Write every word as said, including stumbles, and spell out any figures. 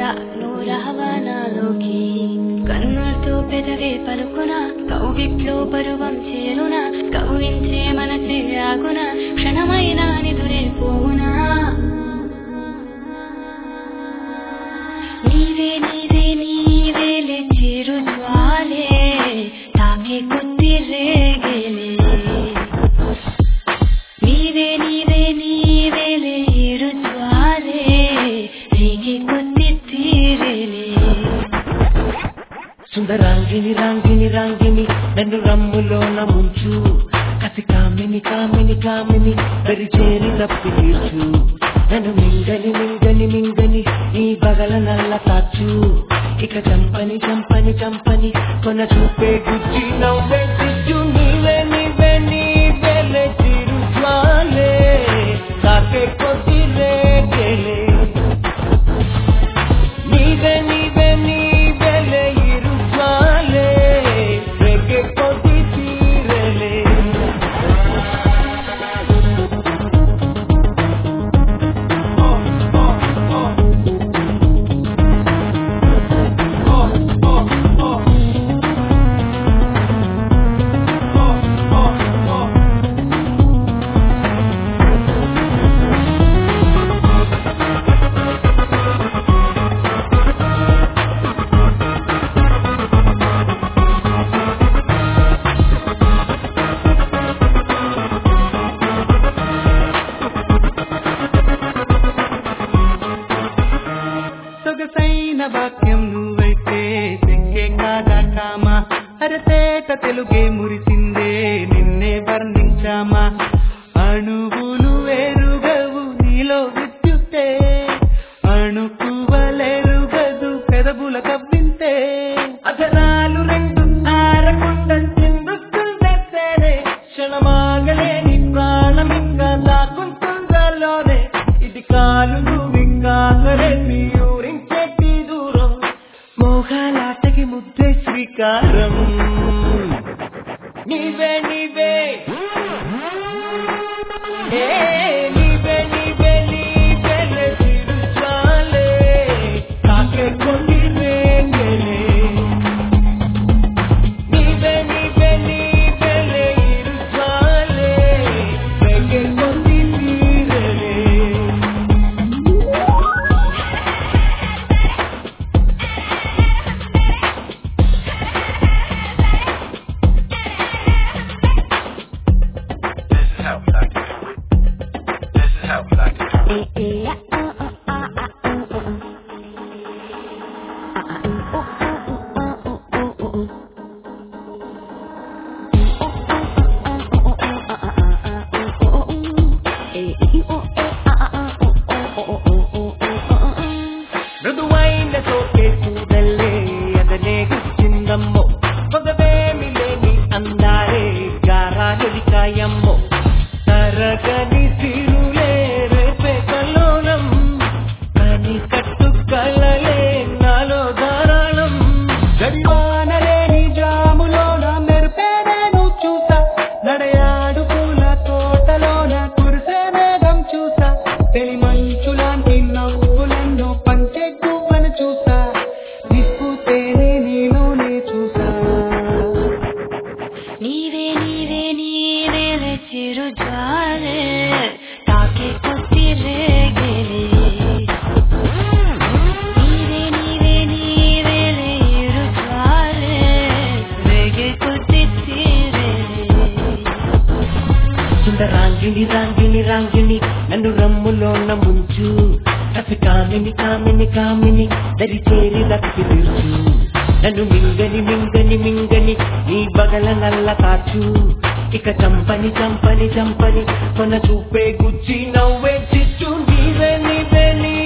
రా నువ్వు రావా నాలోకి కన్నులతో పెదవే పలుకున కౌగిట్లో పరువం చేరున కౌగించే మనసే ఆగున క్షణమైన నిదురే పోవునా నీవే నీవే నీవేలే చిరు జ్వాలే తాకే కొద్ది రేగేలే నీవే నీవే నీవేలే ఇరు జ్వాలే రేగే కొద్ది తీరేలే సుందరాంగిని రాంగిని రాంగిని నన్ను రమ్ములోన ముంచు కసి కామిని కామిని కామిని పరిచేరి తప్పి తీర్చు నన్ను మింగని మింగని మింగని నీ బగల నల్ల తాచు ఇక చంపని చంపని చంపని కొన చూపే గుచ్చి నవ్వే చిచ్చు నీవే నీవే నీవేలే చిరు జ్వాలే తాకే కొద్ది రేగేలే నీవే నీవే నీవేలే ఇరు జ్వాలే రేగే కొద్ది తీరేలే సొగసైన వాక్యం నువ్వైతే తెంగే కాదా కామా అరతేట తెలుగే మురిసిందే నిన్నే వర్ణించామా అణువులు ఎరుగవు నీలో విద్యుత్తే అణుకువలెరుగదు పెదవుల కవ్వింతే అధరాలు రెండు ఆరకుండా చిందుస్తుందే క్షణమాగలేని ప్రాణమింగా దాకుంటుందలోనే ఇది కాలు నువ్వింగాగలే ఊరించేటి దూరం మోహాలాటకి ముద్దే శ్రీకారం నీవే నీవే ఏ నీవే నీవే నీవేలే చిరు జ్వాలే తాకే కొద్ది రేగేలే నీవే నీవే నీవేలే ఇరు జ్వాలే రేగే కొద్ది తీరేలే మృదువైన సోకే చూడల్లే అదనే గుచ్చిందమ్మో పొగవేమి లేని అందాలే గారాగలికాయమ్మో తరగని సిరులే రేపే కల్లోలం కని కట్టు కళ్ళలే నాలో ధారాళం గడివానలేని జాములోన మెరుపే నేను చూసా నడయాడు పూల తోటలోన కురిసే మేఘం చూసా తెలి మంచులాంటి నవ్వులెన్నో పంచే గువ్వను చూసా నిప్పుతేనే నీలోనే చూసా నీవే నీవే నీవేలే చిరు జ్వాలే తాకే కొద్ది రేగేలే నీవే నీవే నీవేలే ఇరు జ్వాలే రేగే కొద్ది తీరేలే సుందరాంగిని రాంగిని రాంగిని నన్ను రమ్ములోన ముంచు కసి కామిని కామిని కామిని దరి చేరి దక్కి తీర్చు నన్ను మింగని మింగని మింగని నీ బగల నల్ల కాచు ఇక చంపని చంపని చంపని కొన చూపే గుచ్చి నవ్వే చిచ్చు నీవే నీవే నీ